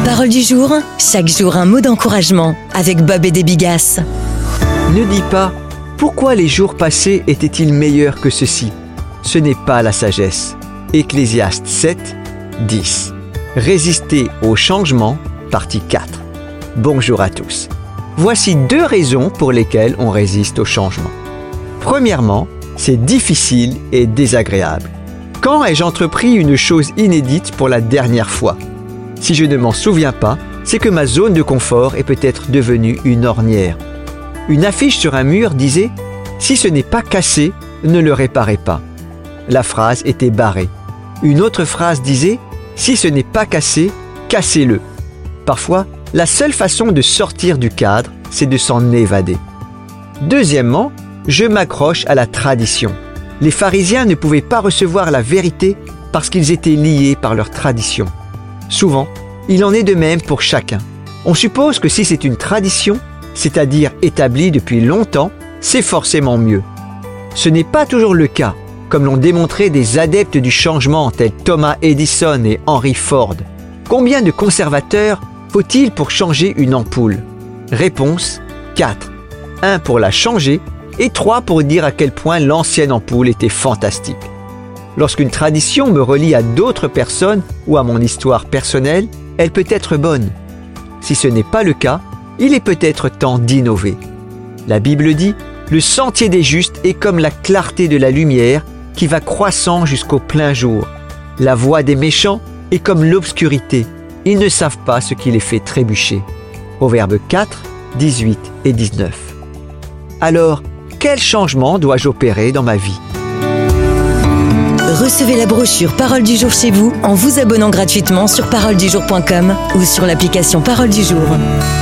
Parole du jour, chaque jour un mot d'encouragement avec Bob et des Bigas. Ne dis pas « Pourquoi les jours passés étaient-ils meilleurs que ceux-ci » Ce n'est pas la sagesse. Ecclésiaste 7, 10. Résister au changement, partie 4. Bonjour à tous. Voici 2 raisons pour lesquelles on résiste au changement. Premièrement, c'est difficile et désagréable. Quand ai-je entrepris une chose inédite pour la dernière fois ? Si je ne m'en souviens pas, c'est que ma zone de confort est peut-être devenue une ornière. Une affiche sur un mur disait « Si ce n'est pas cassé, ne le réparez pas ». La phrase était barrée. Une autre phrase disait « Si ce n'est pas cassé, cassez-le ». Parfois, la seule façon de sortir du cadre, c'est de s'en évader. Deuxièmement, je m'accroche à la tradition. Les pharisiens ne pouvaient pas recevoir la vérité parce qu'ils étaient liés par leur tradition. Souvent, il en est de même pour chacun. On suppose que si c'est une tradition, c'est-à-dire établie depuis longtemps, c'est forcément mieux. Ce n'est pas toujours le cas, comme l'ont démontré des adeptes du changement tels Thomas Edison et Henry Ford. Combien de conservateurs faut-il pour changer une ampoule ? Réponse, 4. 1 pour la changer et 3 pour dire à quel point l'ancienne ampoule était fantastique. Lorsqu'une tradition me relie à d'autres personnes ou à mon histoire personnelle, elle peut être bonne. Si ce n'est pas le cas, il est peut-être temps d'innover. La Bible dit « Le sentier des justes est comme la clarté de la lumière qui va croissant jusqu'au plein jour. La voie des méchants est comme l'obscurité. Ils ne savent pas ce qui les fait trébucher. » Proverbe 4, 18 et 19. Alors, quel changement dois-je opérer dans ma vie ? Recevez la brochure Parole du jour chez vous en vous abonnant gratuitement sur paroledujour.com ou sur l'application Parole du jour.